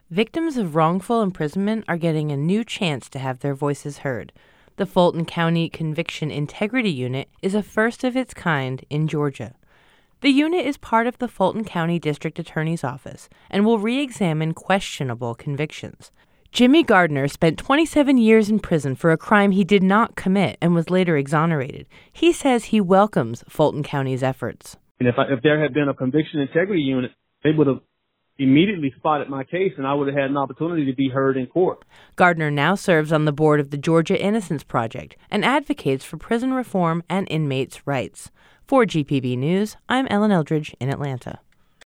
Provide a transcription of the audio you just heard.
Victims of wrongful imprisonment are getting a new chance to have their voices heard. The Fulton County Conviction Integrity Unit is a first of its kind in Georgia. The unit is part of the Fulton County District Attorney's Office and will re-examine questionable convictions. Jimmy Gardner spent 27 years in prison for a crime he did not commit and was later exonerated. He says he welcomes Fulton County's efforts. And if there had been a conviction integrity unit, they would have immediately spotted my case, and I would have had an opportunity to be heard in court. Gardner now serves on the board of the Georgia Innocence Project and advocates for prison reform and inmates' rights. For GPB News, I'm Ellen Eldridge in Atlanta.